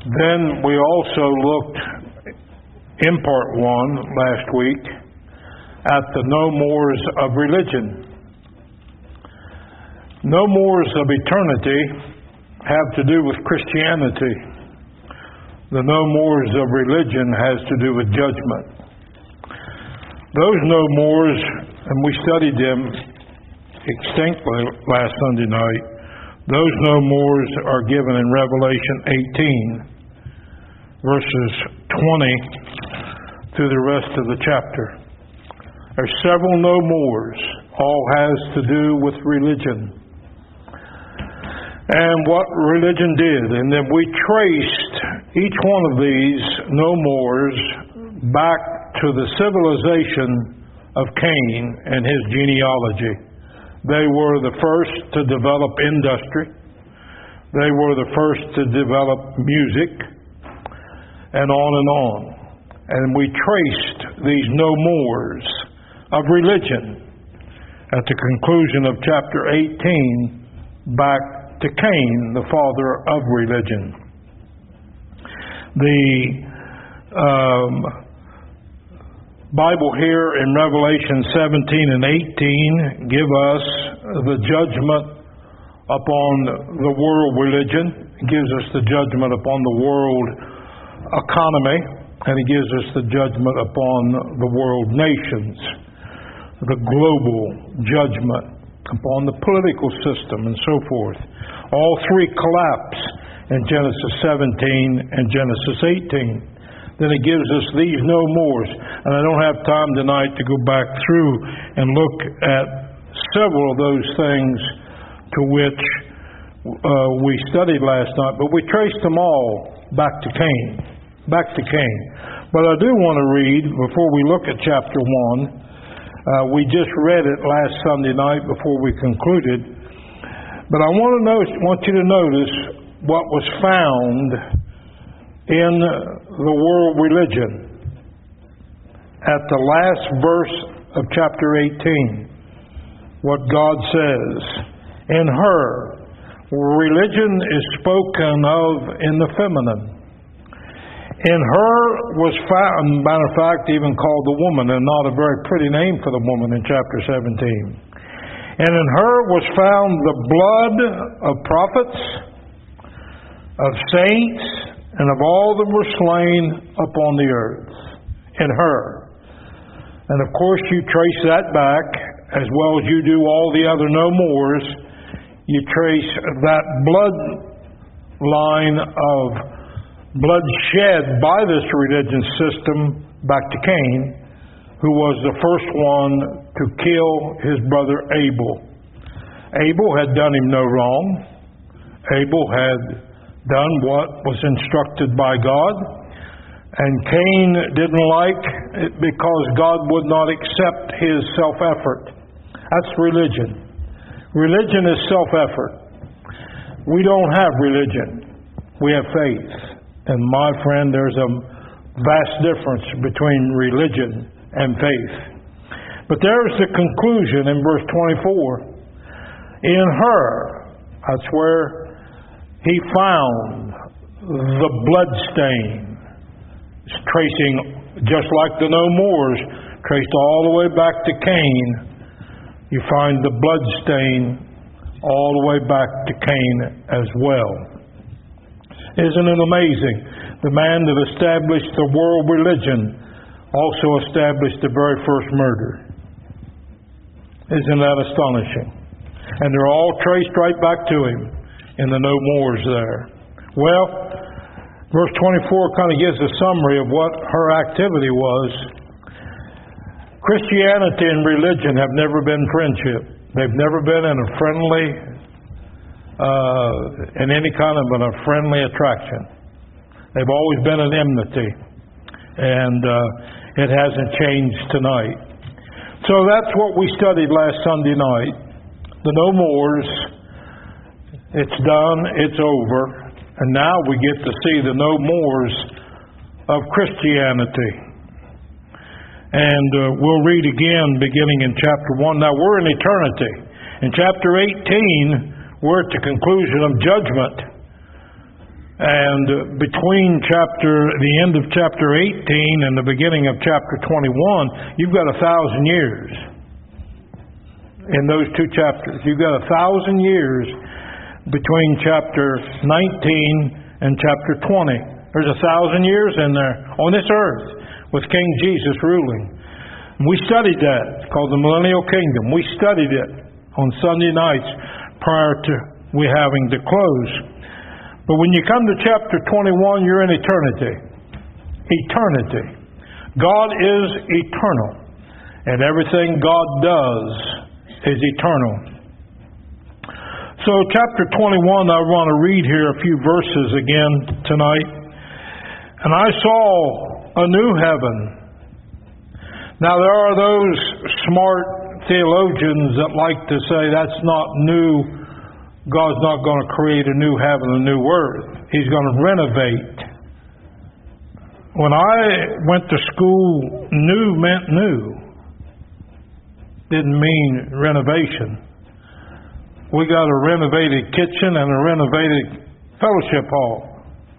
Then we also looked in part 1 last week at the no mores of religion. No mores of eternity have to do with Christianity. The no mores of religion has to do with judgment. Those no mores, and we studied them extensively last Sunday night, those no mores are given in Revelation 18, verses 20 through the rest of the chapter. There's several no mores, all has to do with religion and what religion did. And then we traced each one of these no mores back to the civilization of Cain and his genealogy. They were the first to develop industry. They were the first to develop music, and on and on. And we traced these no mores of religion at the conclusion of chapter 18 back to Cain, the father of religion. The Bible here in Revelation 17 and 18 give us the judgment upon the world religion. It gives us the judgment upon the world economy, and it gives us the judgment upon the world nations, the global judgment upon the political system and so forth. All three collapse in Genesis 17 and Genesis 18. Then it gives us these no mores. And I don't have time tonight to go back through and look at several of those things to which we studied last night, but we traced them all back to Cain. Back to Cain. But I do want to read, before we look at chapter 1, we just read it last Sunday night before we concluded, but I want you to notice what was found in the world religion at the last verse of chapter 18. What God says, in her, religion is spoken of in the feminine. In her was found, matter of fact, even called the woman, and not a very pretty name for the woman in chapter 17. And in her was found the blood of prophets, of saints, and of all that were slain upon the earth. In her. And of course you trace that back, as well as you do all the other no mores. You trace that blood line of blood shed by this religious system back to Cain, who was the first one to kill his brother Abel. Abel had done him no wrong. Abel had done what was instructed by God, and Cain didn't like it because God would not accept his self-effort. That's religion. Religion is self-effort. We don't have religion. We have faith. And my friend, there's a vast difference between religion and faith. But there's the conclusion in verse 24. In her, that's where he found the blood stain. It's tracing, just like the no mores, traced all the way back to Cain. You find the blood stain all the way back to Cain as well. Isn't it amazing? The man that established the world religion also established the very first murder. Isn't that astonishing? And they're all traced right back to him in the no mores there. Well, verse 24 kind of gives a summary of what her activity was. Christianity and religion have never been friendship. They've never been in a friendly, in any kind of a friendly attraction. They've always been an enmity. And it hasn't changed tonight. So that's what we studied last Sunday night. The no mores. It's done. It's over. And now we get to see the no mores of Christianity. And we'll read again beginning in chapter 1. Now we're in eternity. In chapter 18, we're at the conclusion of judgment. And between the end of chapter 18 and the beginning of chapter 21, you've got 1,000 years in those two chapters. You've got 1,000 years between chapter 19 and chapter 20. There's 1,000 years in there on this earth with King Jesus ruling. We studied that. It's called the Millennial Kingdom. We studied it on Sunday nights prior to we having to close. But when you come to chapter 21, you're in eternity. Eternity. God is eternal, and everything God does is eternal. So chapter 21, I want to read here a few verses again tonight. And I saw a new heaven. Now there are those smart theologians that like to say that's not new. God's not going to create a new heaven, a new earth. He's going to renovate. When I went to school, new meant new. Didn't mean renovation. We got a renovated kitchen and a renovated fellowship hall.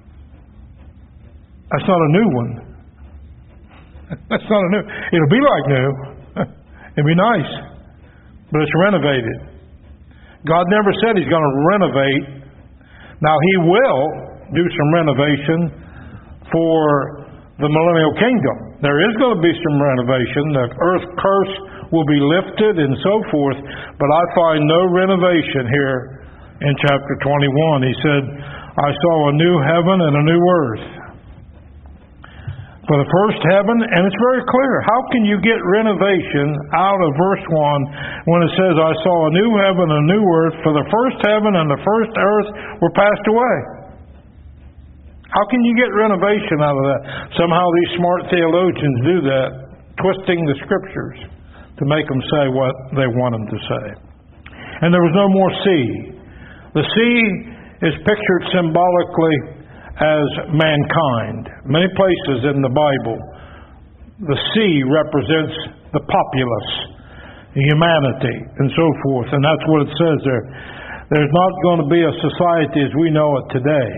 That's not a new one. That's not a new. It'll be like new. It'll be nice. But it's renovated. God never said He's going to renovate. Now He will do some renovation for the millennial kingdom. There is going to be some renovation. The earth curse will be lifted and so forth. But I find no renovation here in chapter 21. He said, I saw a new heaven and a new earth. For the first heaven, and it's very clear. How can you get renovation out of verse 1 when it says, I saw a new heaven and a new earth, for the first heaven and the first earth were passed away? How can you get renovation out of that? Somehow these smart theologians do that, twisting the scriptures to make them say what they want them to say. And there was no more sea. The sea is pictured symbolically as mankind. Many places in the Bible, the sea represents the populace, humanity, and so forth. And that's what it says there. There's not going to be a society as we know it today.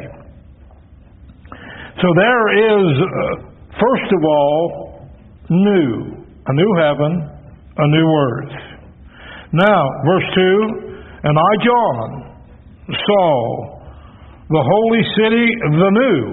So there is, first of all, new. A new heaven, a new earth. Now, verse 2, and I, John, saw the holy city, the new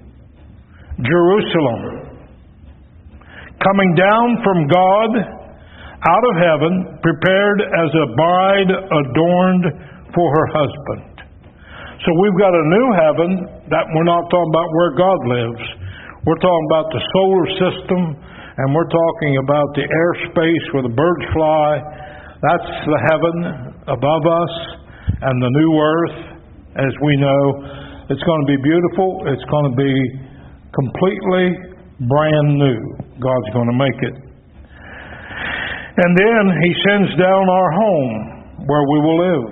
Jerusalem, coming down from God out of heaven, prepared as a bride adorned for her husband. So we've got a new heaven. That we're not talking about where God lives. We're talking about the solar system, and we're talking about the airspace where the birds fly. That's the heaven above us, and the new earth, as we know. It's going to be beautiful. It's going to be completely brand new. God's going to make it. And then He sends down our home where we will live.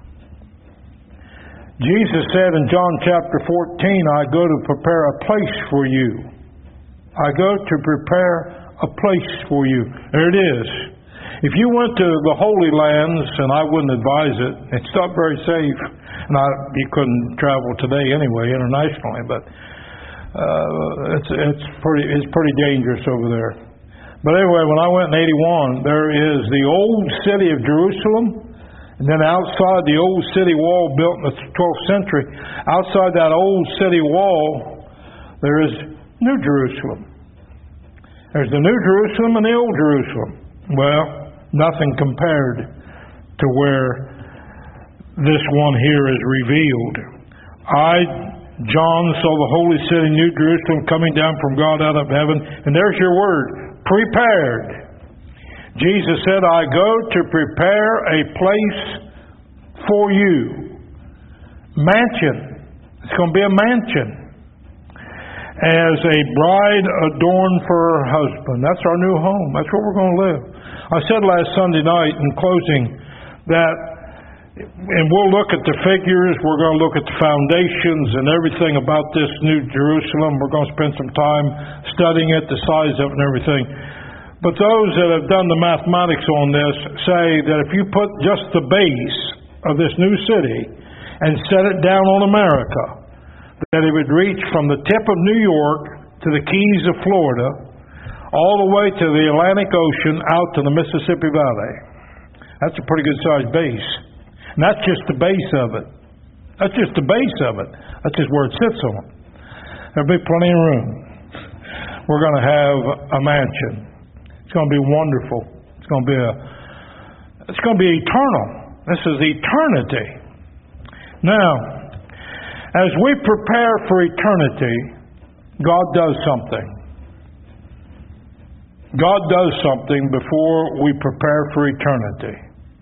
Jesus said in John chapter 14, I go to prepare a place for you. I go to prepare a place for you. There it is. If you went to the Holy Lands, and I wouldn't advise it, it's not very safe. And you couldn't travel today anyway, internationally, but it's pretty dangerous over there. But anyway, when I went in 81, there is the old city of Jerusalem, and then outside the old city wall built in the 12th century, outside that old city wall, there is New Jerusalem. There's the New Jerusalem and the Old Jerusalem. Well, nothing compared to where this one here is revealed. I, John, saw the holy city, New Jerusalem, coming down from God out of heaven. And there's your word, prepared. Jesus said, I go to prepare a place for you. Mansion. It's going to be a mansion. As a bride adorned for her husband. That's our new home. That's where we're going to live. I said last Sunday night in closing that, and we'll look at the figures, we're going to look at the foundations and everything about this New Jerusalem. We're going to spend some time studying it, the size of it and everything. But those that have done the mathematics on this say that if you put just the base of this new city and set it down on America, that it would reach from the tip of New York to the Keys of Florida, all the way to the Atlantic Ocean out to the Mississippi Valley. That's a pretty good sized base. And that's just the base of it. That's just the base of it. That's just where it sits on. There'll be plenty of room. We're going to have a mansion. It's going to be wonderful. It's going to be eternal. This is eternity. Now, as we prepare for eternity, God does something. God does something before we prepare for eternity.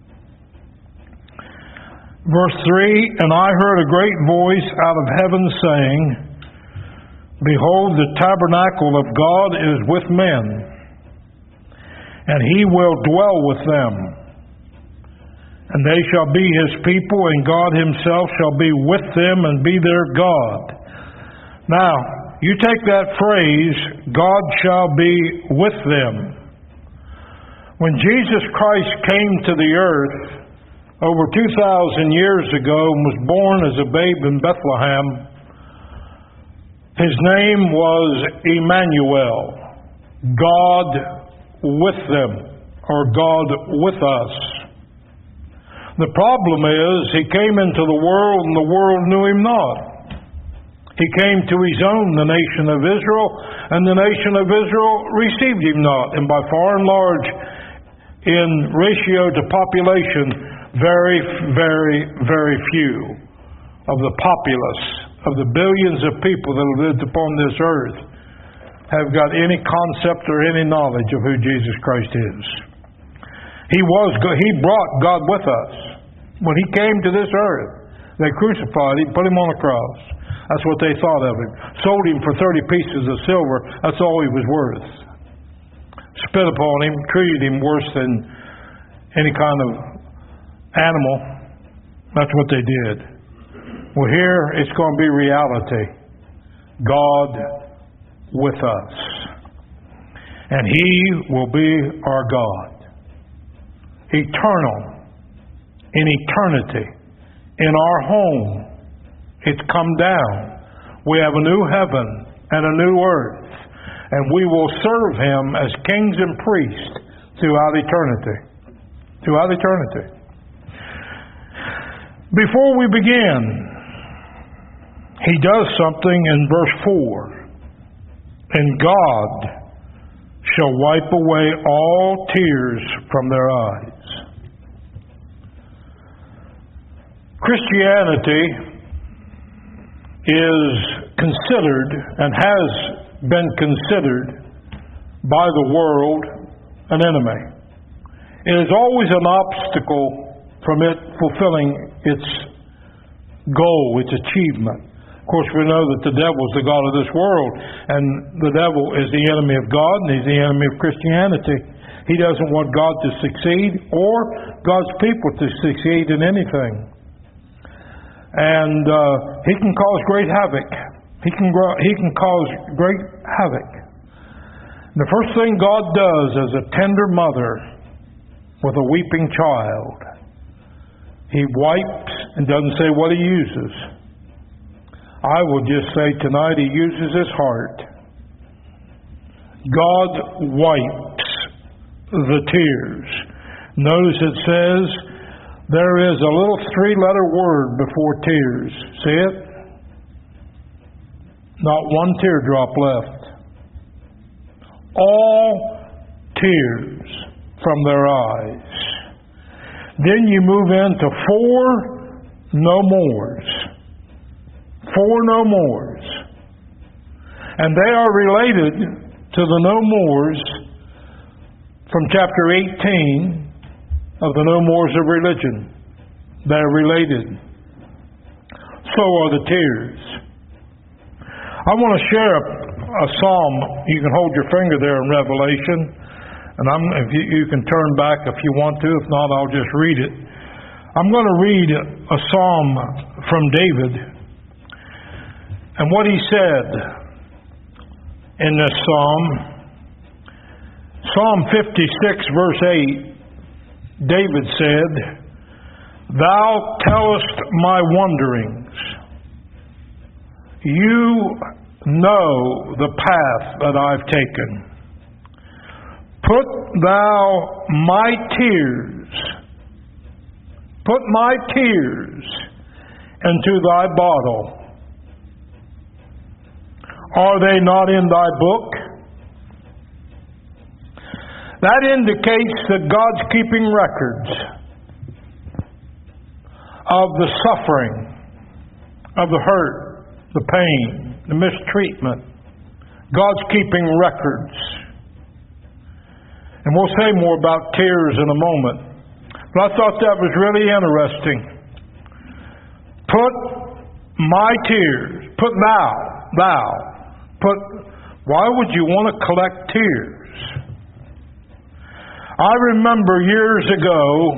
Verse 3, "And I heard a great voice out of heaven saying, Behold, the tabernacle of God is with men, and He will dwell with them. And they shall be His people, and God Himself shall be with them and be their God." Now, you take that phrase, God shall be with them. When Jesus Christ came to the earth over 2,000 years ago and was born as a babe in Bethlehem, His name was Emmanuel, God with them, or God with us. The problem is, He came into the world and the world knew Him not. He came to His own, the nation of Israel, and the nation of Israel received Him not. And by far and large, in ratio to population, very, very, very few of the populace, of the billions of people that have lived upon this earth, have got any concept or any knowledge of who Jesus Christ is. He brought God with us. When He came to this earth, they crucified Him, put Him on a cross. That's what they thought of Him. Sold Him for 30 pieces of silver. That's all He was worth. Spit upon Him, treated Him worse than any kind of animal. That's what they did. Well, here it's going to be reality. God with us. And He will be our God. Eternal. In eternity. In our home. It's come down. We have a new heaven and a new earth. And we will serve Him as kings and priests throughout eternity. Throughout eternity. Before we begin, He does something in verse 4. "And God shall wipe away all tears from their eyes." Christianity is considered and has been considered by the world an enemy. It is always an obstacle from it fulfilling its goal, its achievement. Of course, we know that the devil is the god of this world, and the devil is the enemy of God, and he's the enemy of Christianity. He doesn't want God to succeed or God's people to succeed in anything. And he can cause great havoc. He can cause great havoc. The first thing God does as a tender mother with a weeping child, He wipes and doesn't say what He uses. I will just say tonight He uses His heart. God wipes the tears. Notice it says there is a little 3-letter word before tears. See it? Not one teardrop left. All tears from their eyes. Then you move into 4 no mores. 4 no mores. And they are related to the no mores from chapter 18 of the No Mores of Religion. They're related. So are the tears. I want to share a psalm. You can hold your finger there in Revelation, and if you can turn back if you want to. If not, I'll just read it. I'm going to read a psalm from David, and what he said in this psalm. Psalm 56, verse 8. David said, "Thou tellest my wanderings. You know the path that I've taken. Put thou my tears into thy bottle. Are they not in thy book? That indicates that God's keeping records of the suffering, of the hurt, the pain, the mistreatment. God's keeping records. And we'll say more about tears in a moment. But I thought that was really interesting. Put my tears, why would you want to collect tears? I remember years ago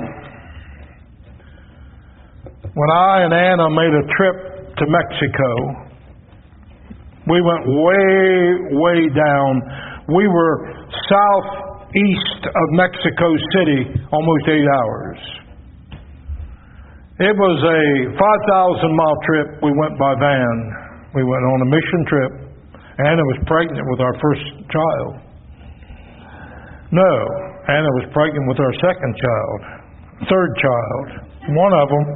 when I and Anna made a trip to Mexico. We went way down. We were southeast of Mexico City, almost 8 hours. It was a 5,000-mile trip. We went by van. We went on a mission trip. Anna was pregnant with our first child. No, Anna was pregnant with our second child, third child, one of them.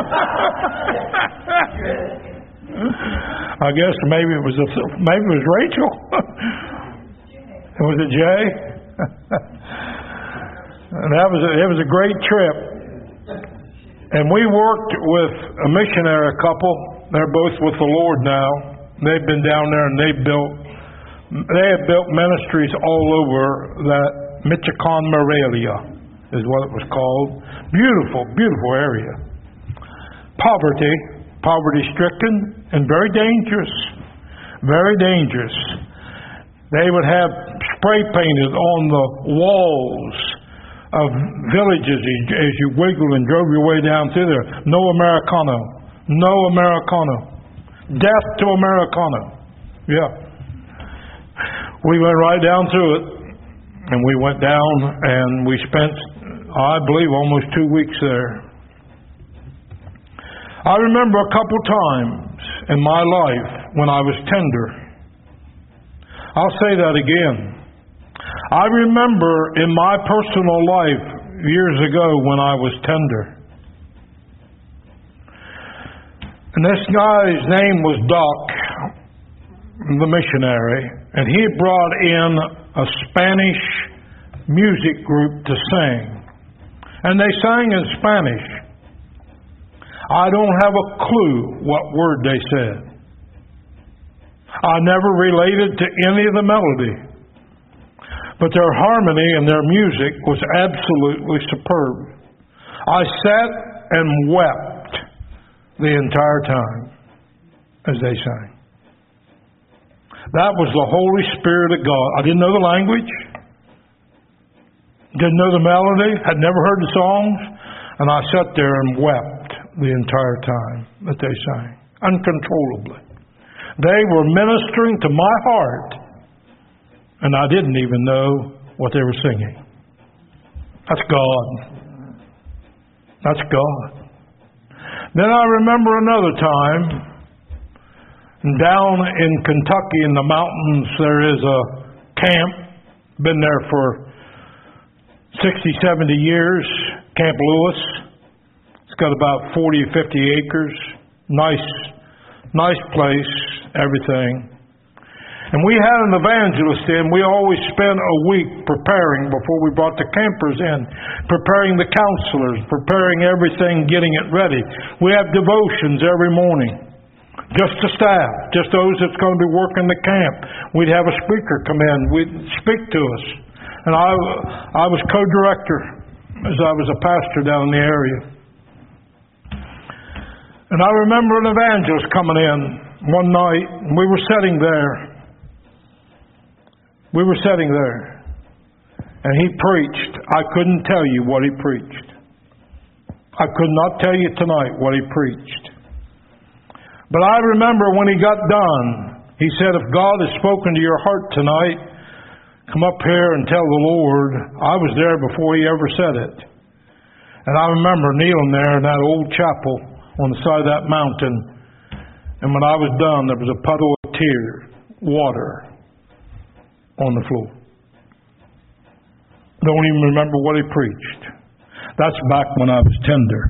I guess maybe it was Rachel. Was it Jay? And it was a great trip. And we worked with a missionary couple. They're both with the Lord now. They've been down there and they have built ministries all over that Michoacan Morelia is what it was called. Beautiful, beautiful area. Poverty stricken and very dangerous. Very dangerous. They would have spray painted on the walls of villages as you wiggled and drove your way down through there. No Americano. No Americano. Death to Americano. Yeah. We went right down through it. And we went down and we spent, I believe, almost 2 weeks there. I remember a couple times in my life when I was tender. I'll say that again. I remember in my personal life years ago when I was tender. And this guy's name was Doc, the missionary, and he brought in a Spanish music group to sing. And they sang in Spanish. I don't have a clue what word they said. I never related to any of the melody. But their harmony and their music was absolutely superb. I sat and wept the entire time as they sang. That was the Holy Spirit of God. I didn't know the language, didn't know the melody, had never heard the songs, and I sat there and wept the entire time that they sang, uncontrollably. They were ministering to my heart, and I didn't even know what they were singing. That's God. That's God. Then I remember another time. Down in Kentucky in the mountains, there is a camp, been there for 60, 70 years, Camp Lewis. It's got about 40, 50 acres. Nice place, everything. And we had an evangelist in. We always spent a week preparing before we brought the campers in, preparing the counselors, preparing everything, getting it ready. We have devotions every morning. Just the staff, just those that's going to be working the camp. We'd have a speaker come in. We'd speak to us. And I was co-director as I was a pastor down in the area. And I remember an evangelist coming in one night, and we were sitting there. And he preached. I couldn't tell you what he preached. I could not tell you tonight what he preached. But I remember when he got done, he said, if God has spoken to your heart tonight, come up here and tell the Lord. I was there before he ever said it. And I remember kneeling there in that old chapel on the side of that mountain And when I was done, there was a puddle of water on the floor. Don't even remember what he preached. That's back when I was tender.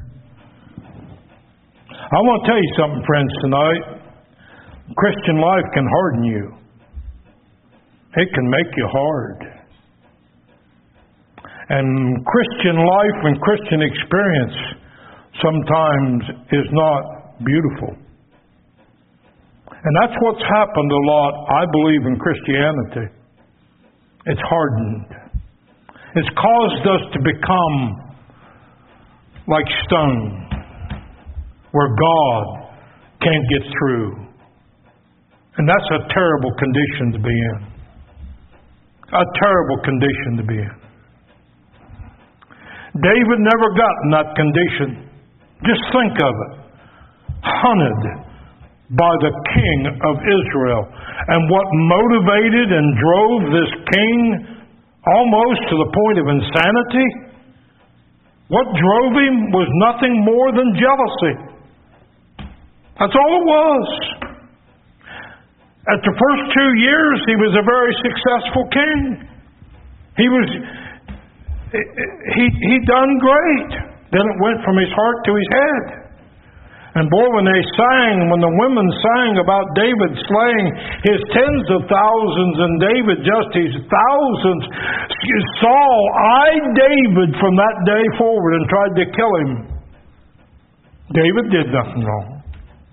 I want to tell you something, friends, tonight. Christian life can harden you. It can make you hard. And Christian life and Christian experience sometimes is not beautiful. And that's what's happened a lot, I believe, in Christianity. It's hardened. It's caused us to become like stone, where God can't get through. And that's a terrible condition to be in. A terrible condition to be in. David never got in that condition. Just think of it. Hunted by the king of Israel. And what motivated and drove this king almost to the point of insanity? What drove him was nothing more than jealousy. That's all it was. At the first 2 years, he was a very successful king. He done great. Then it went from his heart to his head. And boy, when the women sang about David slaying his tens of thousands and David just his thousands, Saul eyed David from that day forward and tried to kill him. David did nothing wrong.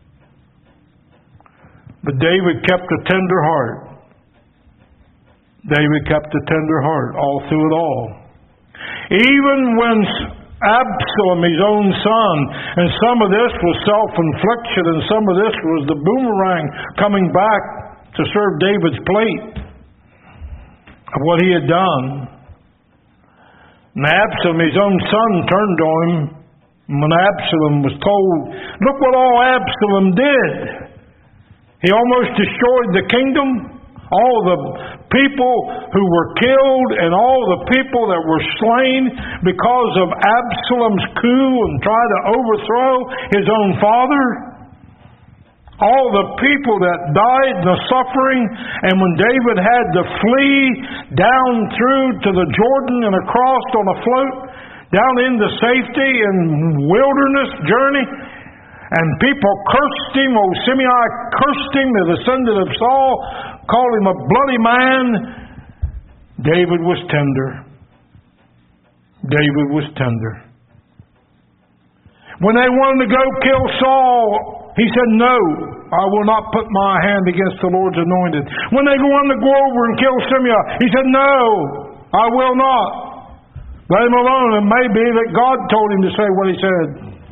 But David kept a tender heart. David kept a tender heart all through it all. Even when Absalom, his own son, and some of this was self-infliction, and some of this was the boomerang coming back to serve David's plate of what he had done. And Absalom, his own son, turned on him. When Absalom was told, look what all Absalom did. He almost destroyed the kingdom. All the people who were killed and all the people that were slain because of Absalom's coup and try to overthrow his own father. All the people that died, the suffering, and when David had to flee down through to the Jordan and across on a float, down into safety and wilderness journey, and people cursed him. Shimei cursed him, the descendant of Saul, called him a bloody man. David was tender. David was tender. When they wanted to go kill Saul, he said, no, I will not put my hand against the Lord's anointed. When they wanted to go over and kill Shimei, he said, no, I will not. Let him alone. It may be that God told him to say what he said.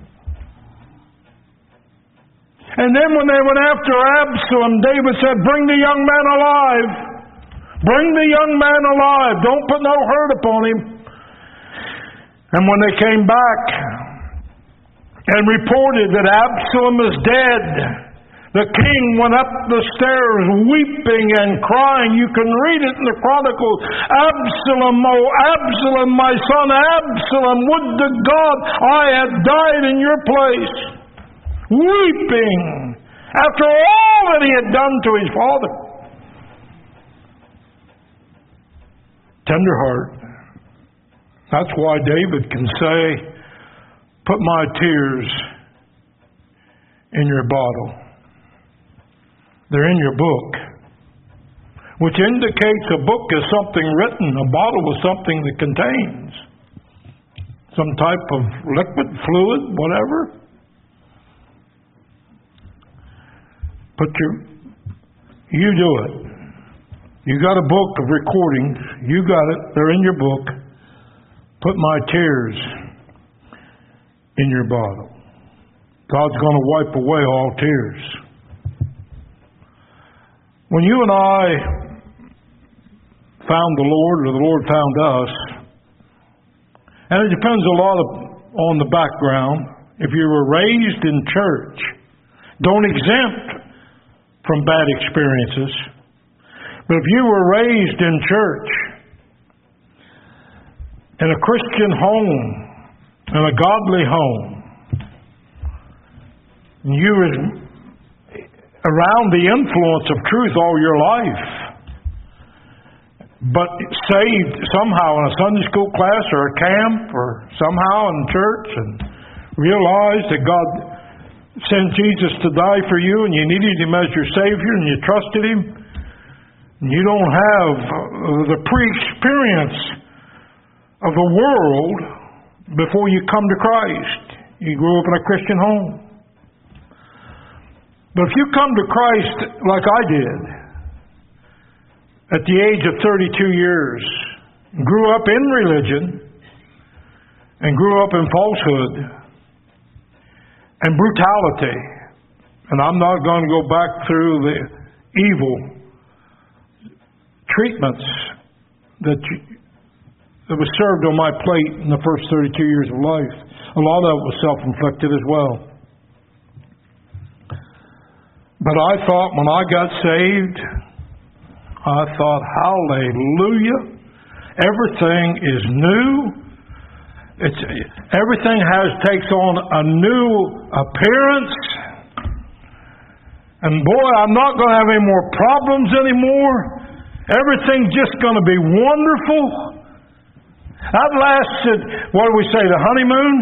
And then when they went after Absalom, David said, bring the young man alive. Bring the young man alive. Don't put no hurt upon him. And when they came back and reported that Absalom is dead, the king went up the stairs weeping and crying. You can read it in the Chronicles. Absalom, oh Absalom, my son Absalom, would to God I had died in your place. Weeping after all that he had done to his father. Tender heart. That's why David can say, put my tears in your bottle. They're in your book, which indicates a book is something written. A bottle is something that contains some type of liquid, fluid, whatever. You do it. You got a book of recordings. You got it. They're in your book. Put my tears in your bottle. God's going to wipe away all tears. When you and I found the Lord, or the Lord found us, and it depends a lot on the background. If you were raised in church, don't exempt from bad experiences. But if you were raised in church, in a Christian home, in a godly home, and around the influence of truth all your life, but saved somehow in a Sunday school class or a camp or somehow in church, and realized that God sent Jesus to die for you and you needed Him as your Savior and you trusted Him, and you don't have the pre-experience of the world before you come to Christ. You grew up in a Christian home. But if you come to Christ like I did, at the age of 32 years, grew up in religion, and grew up in falsehood and brutality, and I'm not going to go back through the evil treatments that was served on my plate in the first 32 years of life. A lot of it was self-inflicted as well. But I thought when I got saved, I thought, hallelujah, everything is new. Everything takes on a new appearance. And boy, I'm not going to have any more problems anymore. Everything's just going to be wonderful. That lasted, what do we say, the honeymoon?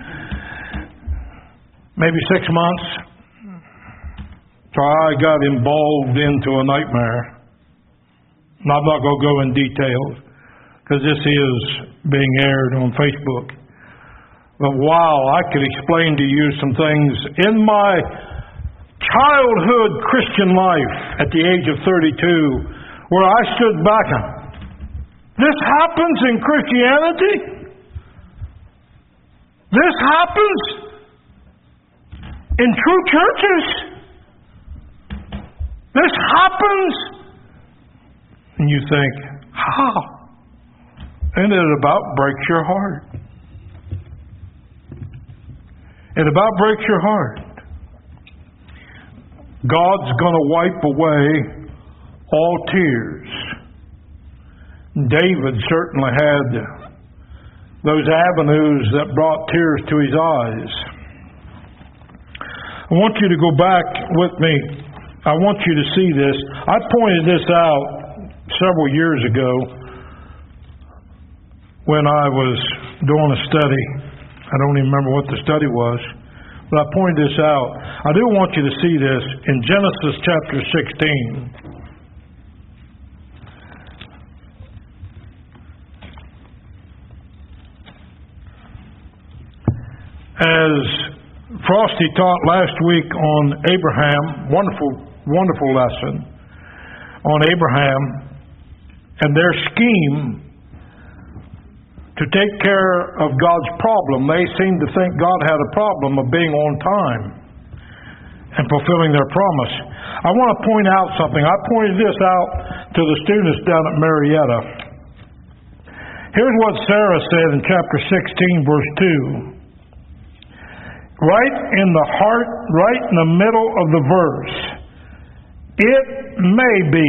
Maybe 6 months. So I got involved into a nightmare. And I'm not going to go in details, because this is being aired on Facebook. But wow, I could explain to you some things in my childhood Christian life at the age of 32 where I stood back and, this happens in Christianity? This happens in true churches? This happens? And you think, how? And it about breaks your heart. It about breaks your heart. God's going to wipe away all tears. David certainly had those avenues that brought tears to his eyes. I want you to go back with me. I want you to see this. I pointed this out several years ago when I was doing a study. I don't even remember what the study was, but I pointed this out. I do want you to see this in Genesis chapter 16. As Frosty taught last week on Abraham, wonderful lesson on Abraham and their scheme to take care of God's problem. They seemed to think God had a problem of being on time and fulfilling their promise. I want to point out something. I pointed this out to the students down at Marietta. Here's what Sarah said in chapter 16, verse 2. Right in the heart, right in the middle of the verse. It may be.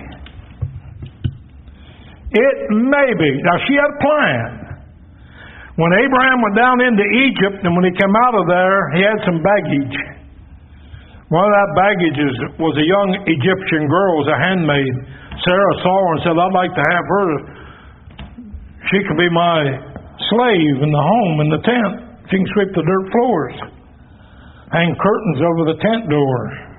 It may be. Now she had a plan. When Abraham went down into Egypt and when he came out of there, he had some baggage. One of that baggage was a young Egyptian girl, was a handmaid. Sarah saw her and said, I'd like to have her. She could be my slave in the home, in the tent. She can sweep the dirt floors, hang curtains over the tent door.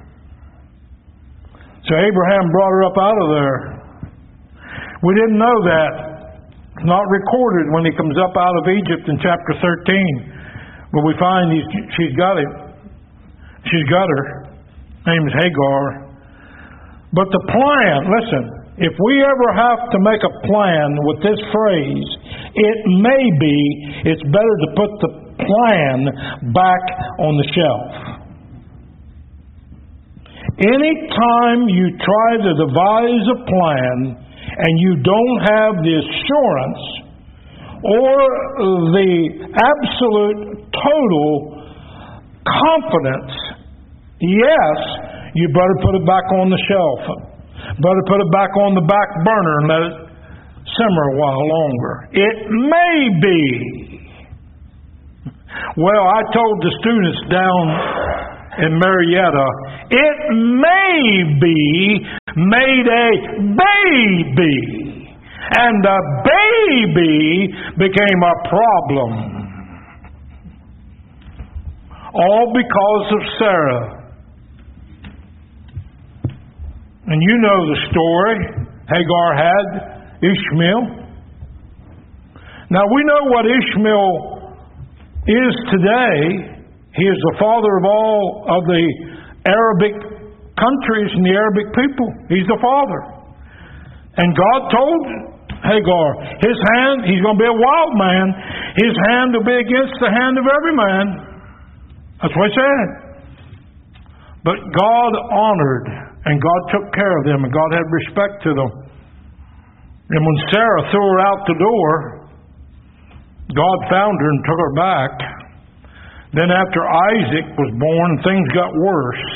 So Abraham brought her up out of there. We didn't know that. It's not recorded when he comes up out of Egypt in chapter 13. But we find she's got it. She's got her. Her name is Hagar. But the plan, listen, if we ever have to make a plan with this phrase, it may be, it's better to put the plan back on the shelf. Anytime you try to devise a plan and you don't have the assurance or the absolute total confidence, yes, you better put it back on the shelf. Better put it back on the back burner and let it simmer a while longer. It may be. Well, I told the students down in Marietta, it may be made a baby. And the baby became a problem. All because of Sarah. And you know the story. Hagar had Ishmael. Now we know what Ishmael is today. He is the father of all of the Arabic countries and the Arabic people. He's the father. And God told Hagar, his hand, he's going to be a wild man. His hand will be against the hand of every man. That's what he said. But God honored and God took care of them and God had respect to them. And when Sarah threw her out the door, God found her and took her back. Then after Isaac was born, things got worse.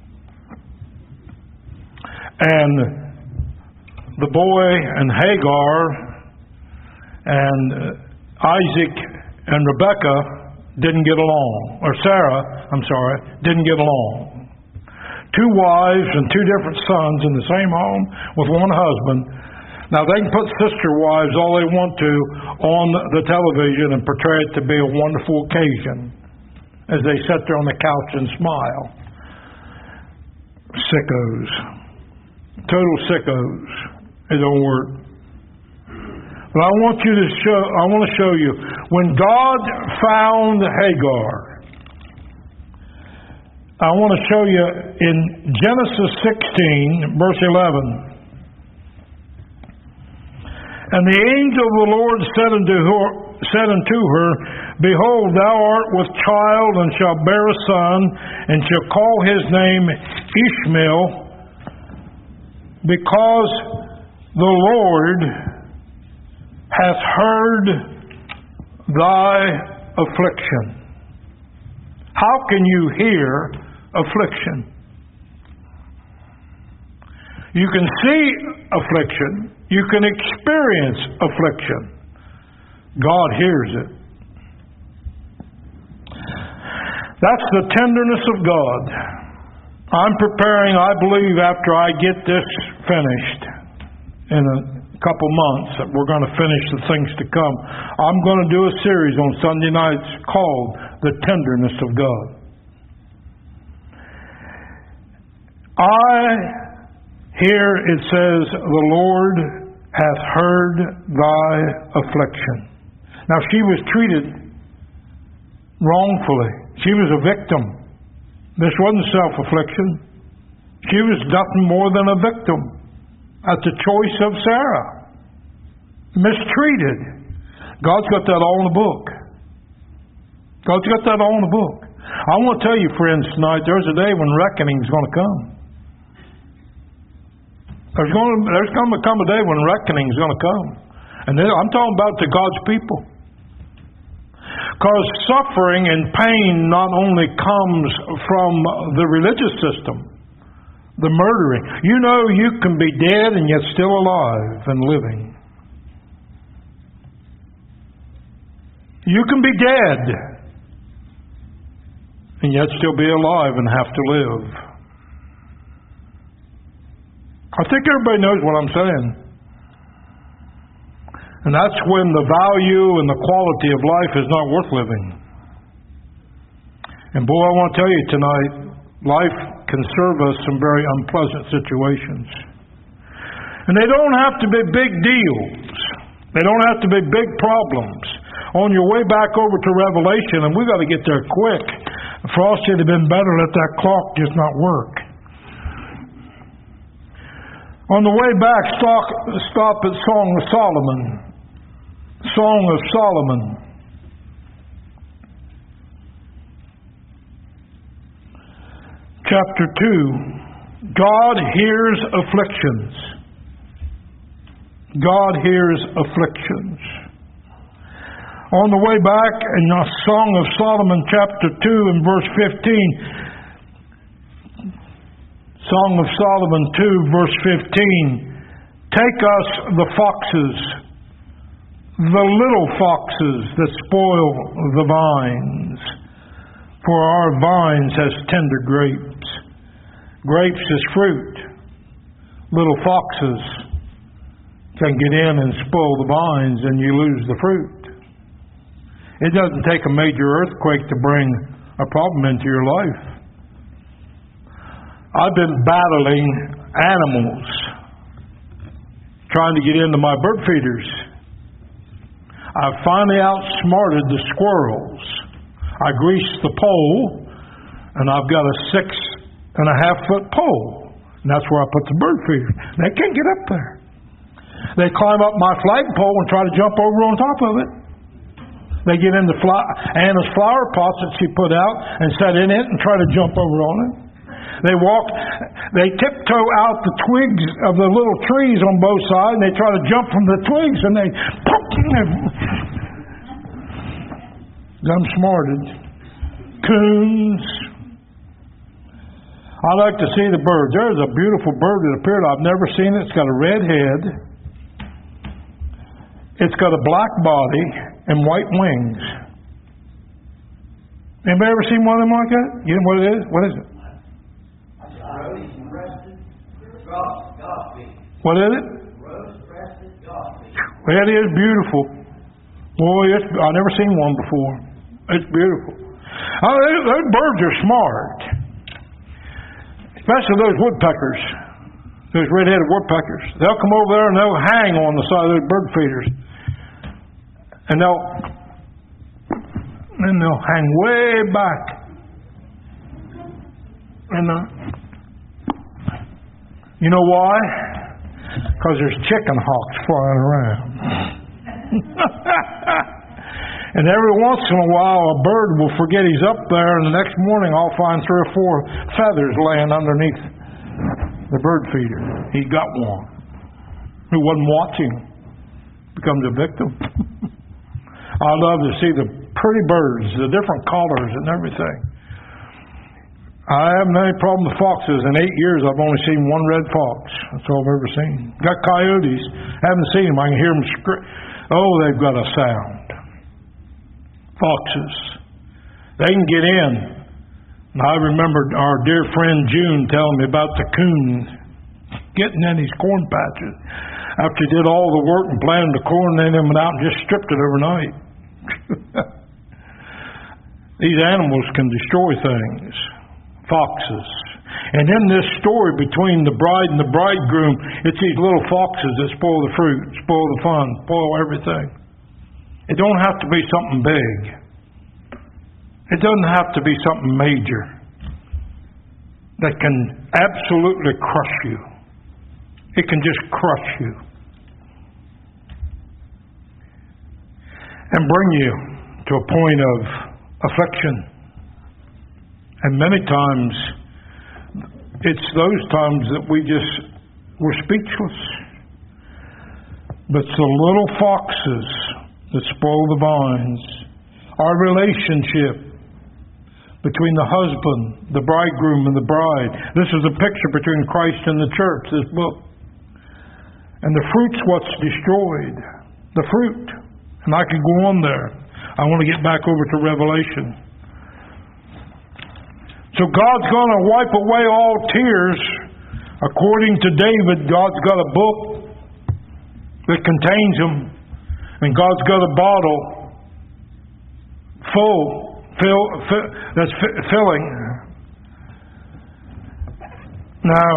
And the boy and Hagar and Isaac and Rebekah didn't get along. Or Sarah, didn't get along. Two wives and two different sons in the same home with one husband. Now they can put sister wives all they want to on the television and portray it to be a wonderful occasion as they sit there on the couch and smile. Sickos. Total sickos. It don't work. But I want to show you when God found Hagar. I want to show you in Genesis 16, verse 11. And the angel of the Lord said unto her, Behold, thou art with child, and shalt bear a son, and shall call his name Ishmael, because the Lord hath heard thy affliction. How can you hear affliction? You can see affliction. You can experience affliction. God hears it. That's the tenderness of God. I'm preparing, I believe, after I get this finished in a couple months, that we're going to finish the things to come. I'm going to do a series on Sunday nights called The Tenderness of God. Here it says, the Lord hath heard thy affliction. Now she was treated wrongfully. She was a victim. This wasn't self-affliction. She was nothing more than a victim at the choice of Sarah. Mistreated. God's got that all in the book. God's got that all in the book. I want to tell you, friends, tonight, there's a day when reckoning's going to come. There's going to come a day when reckoning's going to come. And I'm talking about to God's people. Because suffering and pain not only comes from the religious system, the murdering. You know you can be dead and yet still alive and living. You can be dead and yet still be alive and have to live. I think everybody knows what I'm saying. And that's when the value and the quality of life is not worth living. And boy, I want to tell you tonight, life can serve us some very unpleasant situations. And they don't have to be big deals. They don't have to be big problems. On your way back over to Revelation, and we've got to get there quick. Frost would have been better let that clock just not work. On the way back, stop at Song of Solomon. Song of Solomon. Chapter 2. God hears afflictions. God hears afflictions. On the way back in the Song of Solomon, chapter 2 and verse 15. Song of Solomon 2, verse 15. Take us the foxes, the little foxes that spoil the vines. For our vines has tender grapes. Grapes is fruit. Little foxes can get in and spoil the vines and you lose the fruit. It doesn't take a major earthquake to bring a problem into your life. I've been battling animals trying to get into my bird feeders. I finally outsmarted the squirrels. I greased the pole, and I've got a 6.5-foot pole. And that's where I put the bird feeders. They can't get up there. They climb up my flagpole and try to jump over on top of it. They get into Anna's flower pots that she put out and set in it and try to jump over on it. They tiptoe out the twigs of the little trees on both sides, and they try to jump from the twigs, and they I'm smarted. Coons. I like to see the birds. There's a beautiful bird that appeared. I've never seen it. It's got a red head. It's got a black body and white wings. Anybody ever seen one of them like that? You know what it is? What is it? What is it? Rose-breasted gosby. Well, it is beautiful. Boy, I've never seen one before. It's beautiful. Those birds are smart. Especially those woodpeckers. Those red-headed woodpeckers. They'll come over there and they'll hang on the side of those bird feeders. And they'll hang way back. And you know why? Because there's chicken hawks flying around. And every once in a while a bird will forget he's up there, and the next morning I'll find 3 or 4 feathers laying underneath the bird feeder. He got one. Who wasn't watching becomes a victim. I love to see the pretty birds, the different colors and everything. I haven't had any problem with foxes. In 8 years, I've only seen one red fox. That's all I've ever seen. Got coyotes. Haven't seen them. I can hear them scream. Oh, they've got a sound. Foxes. They can get in. And I remember our dear friend June telling me about the coon getting in his corn patches. After he did all the work and planted the corn, then they went out and just stripped it overnight. These animals can destroy things. Foxes. And in this story between the bride and the bridegroom, it's these little foxes that spoil the fruit, spoil the fun, spoil everything. It don't have to be something big. It doesn't have to be something major that can absolutely crush you. It can just crush you and bring you to a point of affliction. And many times, it's those times that we're speechless. But it's the little foxes that spoil the vines. Our relationship between the husband, the bridegroom, and the bride. This is a picture between Christ and the church, this book. And the fruit's what's destroyed. The fruit. And I could go on there. I want to get back over to Revelation. So God's going to wipe away all tears. According to David, God's got a book that contains them. And God's got a bottle that's filling. Now,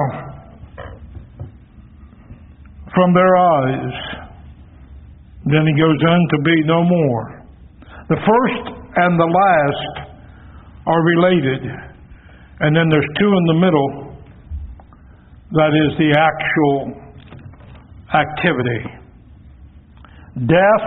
from their eyes, then he goes on to be no more. The first and the last are related. And then there's 2 in the middle. That is the actual activity. Death.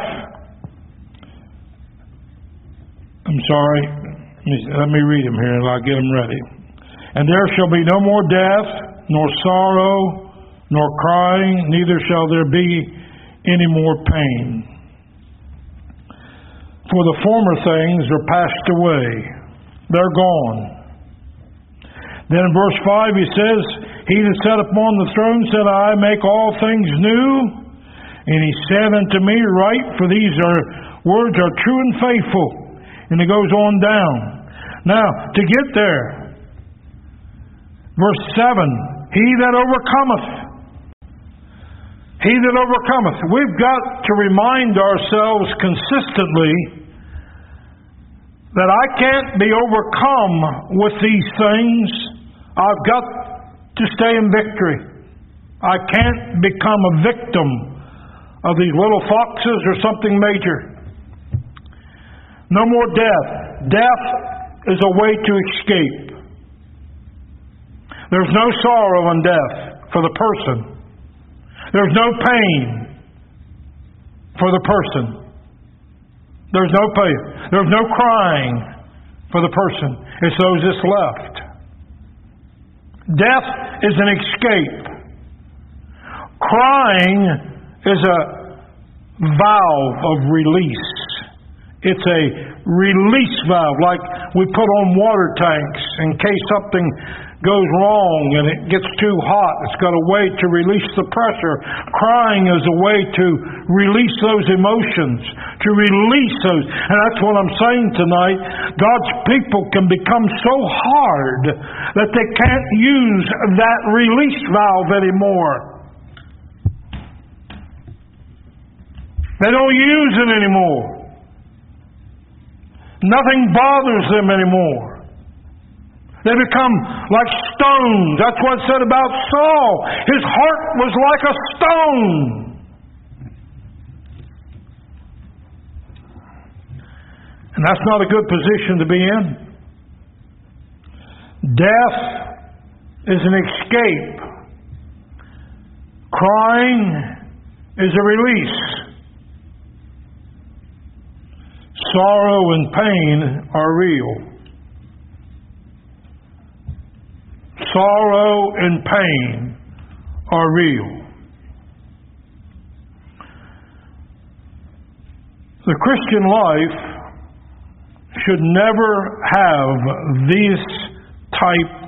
I'm sorry. Let me read them here and I'll get them ready. And there shall be no more death, nor sorrow, nor crying, neither shall there be any more pain. For the former things are passed away. They're gone. Then in verse 5 he says, He that sat upon the throne said, I make all things new. And he said unto me, Write, for these words are true and faithful. And it goes on down. Now, to get there, verse 7, He that overcometh. He that overcometh. We've got to remind ourselves consistently that I can't be overcome with these things. I've got to stay in victory. I can't become a victim of these little foxes or something major. No more death. Death is a way to escape. There's no sorrow in death for the person. There's no pain for the person. There's no pain. There's no crying for the person. It's those that's left. Death is an escape. Crying is a valve of release. It's a release valve, like we put on water tanks in case something goes wrong and it gets too hot. It's got a way to release the pressure. Crying is a way to release those emotions, to release those. And that's what I'm saying tonight. God's people can become so hard that they can't use that release valve anymore. They don't use it anymore. Nothing bothers them anymore. They become like stones. That's what it said about Saul. His heart was like a stone. And that's not a good position to be in. Death is an escape. Crying is a release. Sorrow and pain are real. Sorrow and pain are real. The Christian life should never have this type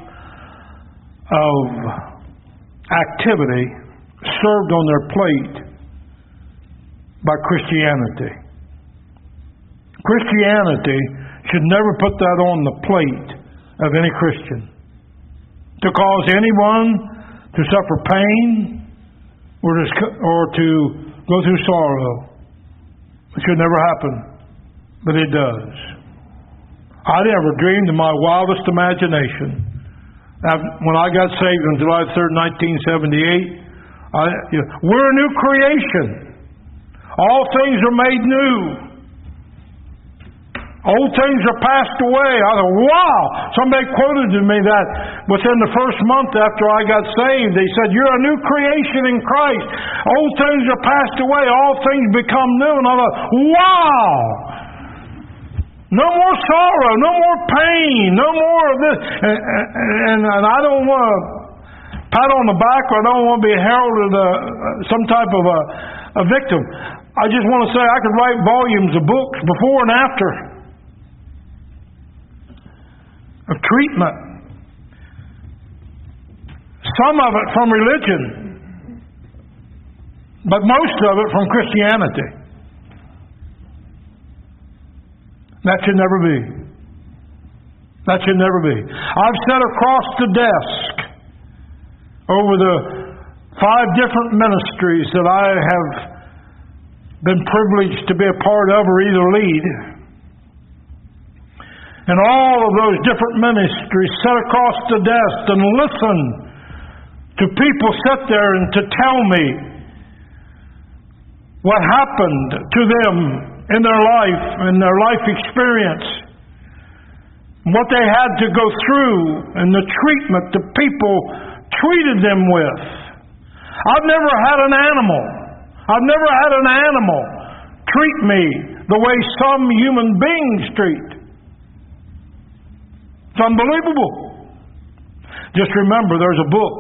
of activity served on their plate by Christianity. Christianity should never put that on the plate of any Christian. To cause anyone to suffer pain or to go through sorrow. It should never happen, but it does. I never dreamed in my wildest imagination. When I got saved on July 3rd, 1978, we're a new creation. All things are made new. Old things are passed away. I thought, wow! Somebody quoted to me that within the first month after I got saved. They said, you're a new creation in Christ. Old things are passed away. All things become new. And I thought, wow! No more sorrow. No more pain. No more of this. And I don't want to pat on the back, or I don't want to be heralded some type of a victim. I just want to say I could write volumes of books before and after of treatment. Some of it from religion, but most of it from Christianity. That should never be. That should never be. I've sat across the desk over the 5 different ministries that I have been privileged to be a part of or either lead. And all of those different ministries sat across the desk and listened to people sit there and to tell me what happened to them in their life and their life experience, what they had to go through and the treatment the people treated them with. I've never had an animal treat me the way some human beings treat. It's unbelievable. Just remember, there's a book.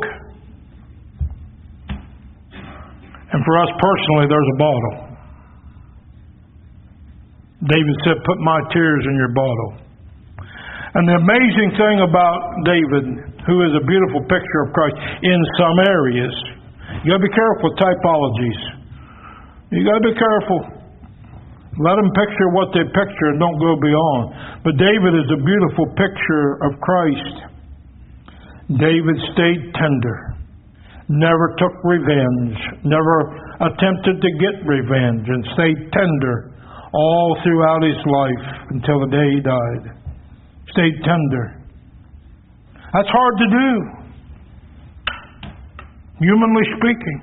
And for us personally, there's a bottle. David said, put my tears in your bottle. And the amazing thing about David, who is a beautiful picture of Christ in some areas, you got to be careful with typologies. You got to be careful. Let them picture what they picture and don't go beyond. But David is a beautiful picture of Christ. David stayed tender, never took revenge, never attempted to get revenge, and stayed tender all throughout his life until the day he died. Stayed tender. That's hard to do, humanly speaking.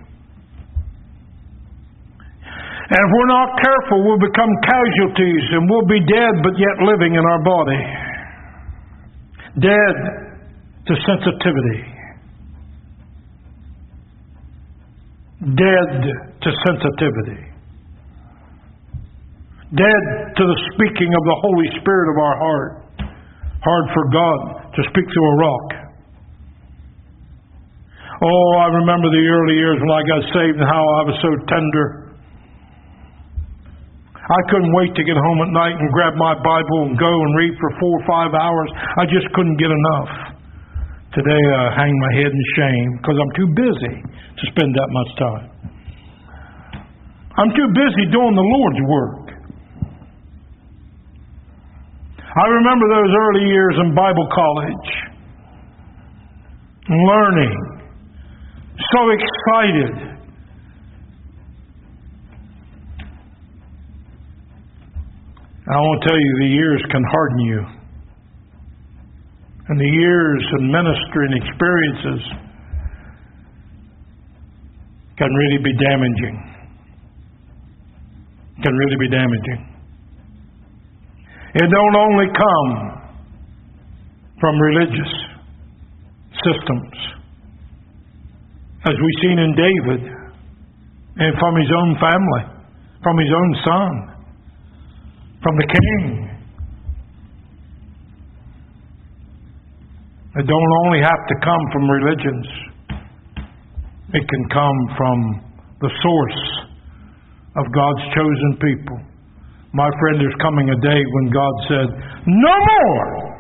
And if we're not careful, we'll become casualties and we'll be dead but yet living in our body. Dead to sensitivity. Dead to sensitivity. Dead to the speaking of the Holy Spirit of our heart. Hard for God to speak through a rock. Oh, I remember the early years when I got saved and how I was so tender. I couldn't wait to get home at night and grab my Bible and go and read for 4 or 5 hours. I just couldn't get enough. Today I hang my head in shame because I'm too busy to spend that much time. I'm too busy doing the Lord's work. I remember those early years in Bible college, learning, so excited. I want to tell you, the years can harden you. And the years of ministry and experiences can really be damaging. Can really be damaging. It don't only come from religious systems, as we've seen in David, and from his own family, from his own son, from the king. It don't only have to come from religions. It can come from the source of God's chosen people. My friend, there's coming a day when God said, no more!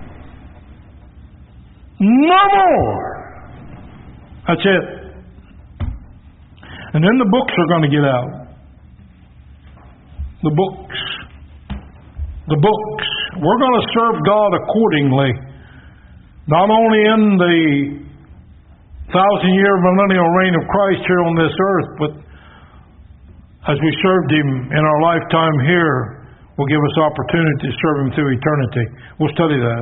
No more! That's it. And then the books are going to get out. The books. The books. We're going to serve God accordingly. Not only in the 1,000-year millennial reign of Christ here on this earth, but as we served Him in our lifetime here, will give us opportunity to serve Him through eternity. We'll study that.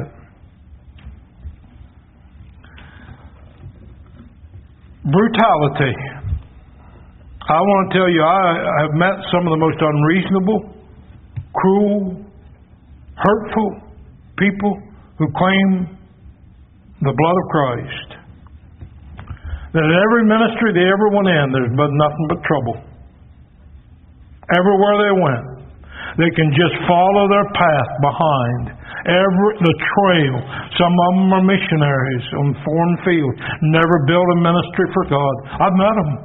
Brutality. I want to tell you, I have met some of the most unreasonable, cruel, hurtful people who claim the blood of Christ. That in every ministry they ever went in, there's been nothing but trouble. Everywhere they went, they can just follow their path behind the trail. Some of them are missionaries on foreign fields, never built a ministry for God. I've met them.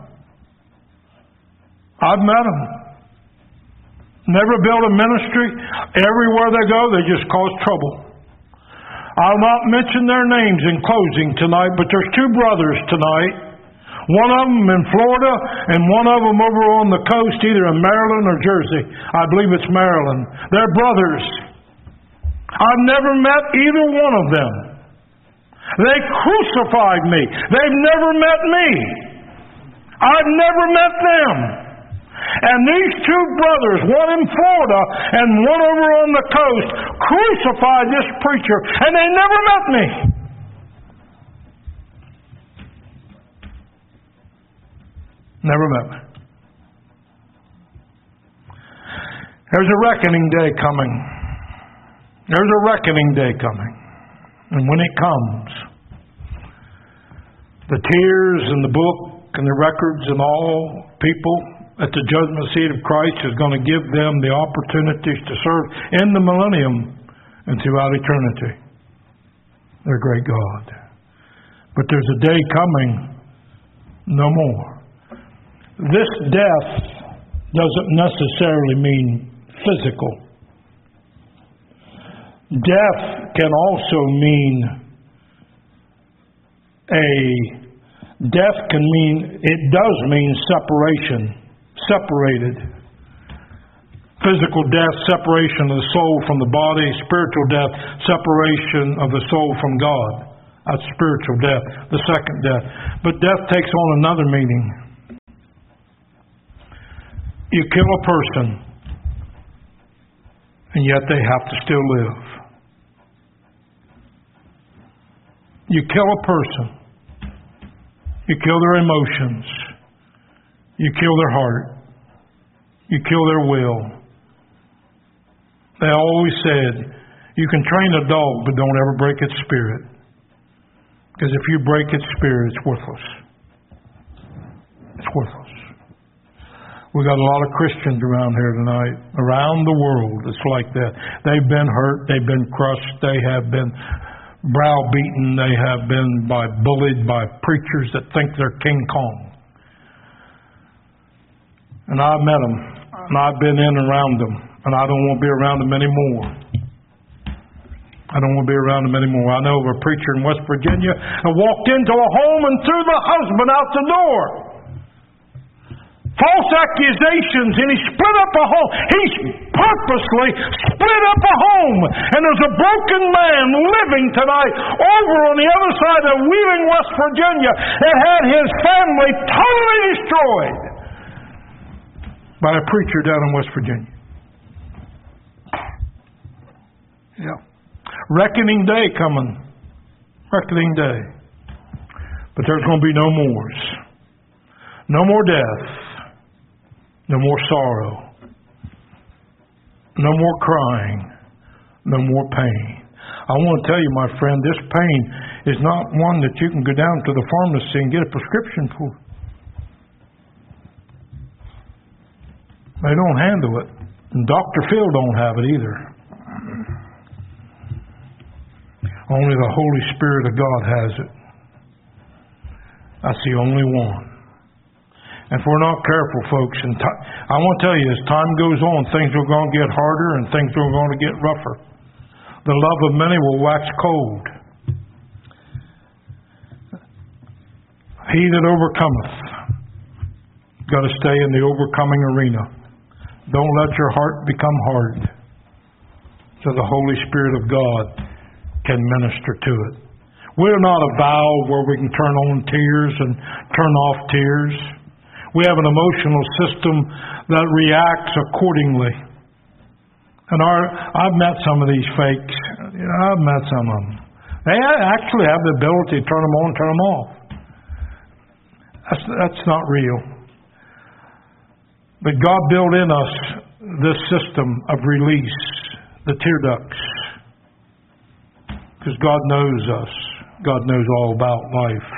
I've met them. Never built a ministry. Everywhere they go, they just cause trouble. I'll not mention their names in closing tonight, but there's 2 brothers tonight. One of them in Florida and one of them over on the coast, either in Maryland or Jersey. I believe it's Maryland. They're brothers. I've never met either one of them. They crucified me. They've never met me. I've never met them. And these 2 brothers, one in Florida and one over on the coast, crucified this preacher, and they never met me. Never met me. There's a reckoning day coming. There's a reckoning day coming. And when it comes, the tears and the book and the records and all people at the judgment seat of Christ is going to give them the opportunities to serve in the millennium and throughout eternity. Their great God. But there's a day coming, no more. This death doesn't necessarily mean physical. Death can also mean it does mean separation. Separated. Physical death, separation of the soul from the body. Spiritual death, separation of the soul from God. That's spiritual death, the second death. But death takes on another meaning. You kill a person, and yet they have to still live. You kill a person. You kill their emotions. You kill their heart. You kill their will. They always said, you can train a dog, but don't ever break its spirit. Because if you break its spirit, it's worthless. It's worthless. We got a lot of Christians around here tonight, around the world. It's like that. They've been hurt. They've been crushed. They have been browbeaten. They have been bullied by preachers that think they're King Kong. And I've met them, and I've been in and around them, and I don't want to be around them anymore. I don't want to be around them anymore. I know of a preacher in West Virginia who walked into a home and threw the husband out the door. False accusations, and he split up a home. He purposely split up a home. And there's a broken man living tonight over on the other side of Wheeling, West Virginia, that had his family totally destroyed by a preacher down in West Virginia. Yeah. Reckoning day coming. Reckoning day. But there's going to be no mores. No more death. No more sorrow. No more crying. No more pain. I want to tell you, my friend, this pain is not one that you can go down to the pharmacy and get a prescription for. They don't handle it. And Dr. Phil don't have it either. Only the Holy Spirit of God has it. That's the only one. And if we're not careful, folks, and I want to tell you, as time goes on, things are going to get harder and things are going to get rougher. The love of many will wax cold. He that overcometh got to stay in the overcoming arena. Don't let your heart become hard, so the Holy Spirit of God can minister to it. We're not a valve where we can turn on tears and turn off tears. We have an emotional system that reacts accordingly. And I've met some of these fakes. I've met some of them. They actually have the ability to turn them on and turn them off. That's not real. But God built in us this system of release, the tear ducts. Because God knows us. God knows all about life.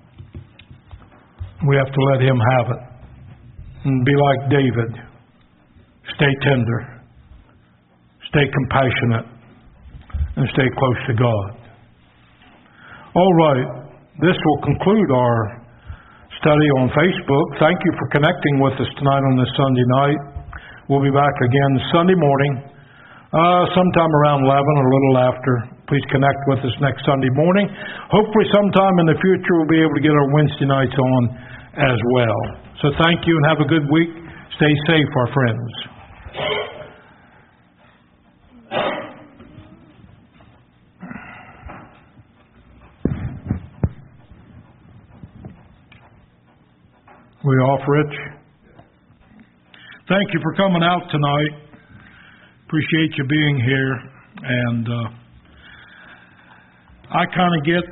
We have to let Him have it. And be like David. Stay tender. Stay compassionate. And stay close to God. All right. This will conclude our study on Facebook. Thank you for connecting with us tonight on this Sunday night. We'll be back again Sunday morning, sometime around 11 or a little after. Please connect with us next Sunday morning. Hopefully sometime in the future we'll be able to get our Wednesday nights on as well. So thank you and have a good week. Stay safe, our friends. We off, Rich? Thank you for coming out tonight. Appreciate you being here. And I kind of get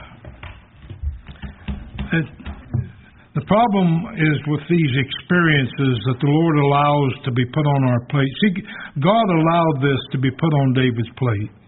it. The problem is with these experiences that the Lord allows to be put on our plate. See, God allowed this to be put on David's plate.